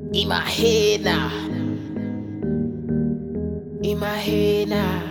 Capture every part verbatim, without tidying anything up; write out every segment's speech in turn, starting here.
In my head now. In my head now.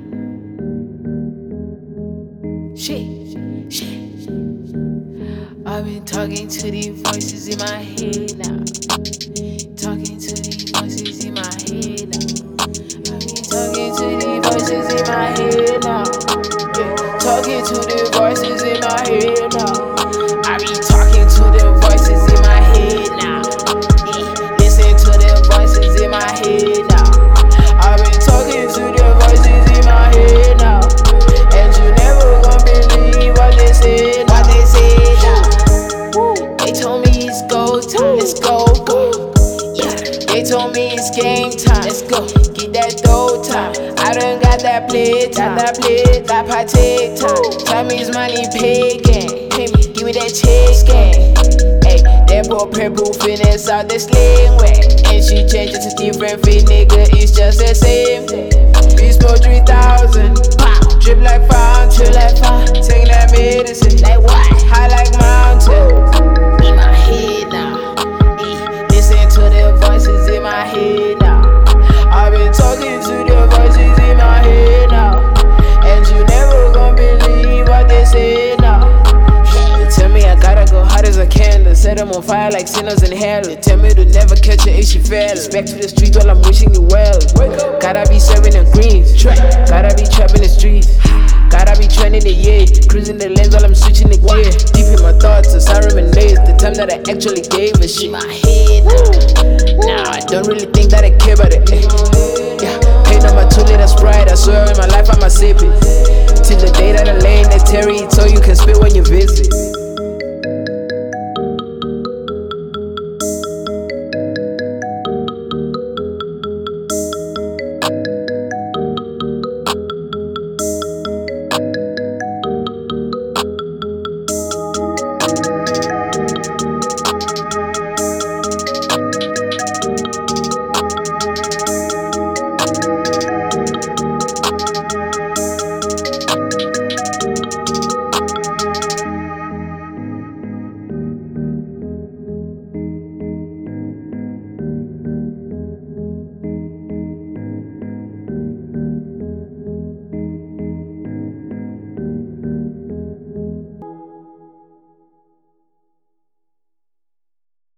Shit, shit. I've been talking to these voices in my head now. Talking to these voices in my head now. I've been talking to these voices in my head now. Yeah. Talking to the voices in my head now. I be talking to the voices in my head now. Yeah. Listen to the voices in my head now. I've been talking to the voices in my head now. And you never gon' believe what they say now. What they say now. They told me it's go time. Let's go, go. Yeah. They told me it's game time. Let's go. Get that dough time. I done got that play time. Got that play, that partake time. Tell me it's money pay game. Pay me, give me that check game. Hey, that boy purple finesse out the sling way. And she changes to different fit, nigga. It's just the same thing. We smoke three thousand. Drip like fire, chill like fire. Taking that medicine. Like what? High like mountains. In my head now. Listen to the voices in my head now. I've been talking to the voices in my head now. And you never gon' believe what they say now. They tell me I gotta go hard as I can. They set them on fire like sinners in hell. They tell me to never catch her if she fell. Back to the streets while I'm wishing you well. Gotta be serving the greens. Gotta be trapping the streets. Gotta be trending the yeah. Cruising the lanes while I'm switching the gear. Deep in my thoughts as I reminisce the time that I actually gave a shit. My head now. Nah, I don't really think that I care about it. Eh. Yeah, paint on my two liter Sprite. I swear in my life I'ma sip it till the day that I lay in the Terry, so you can spit when you visit.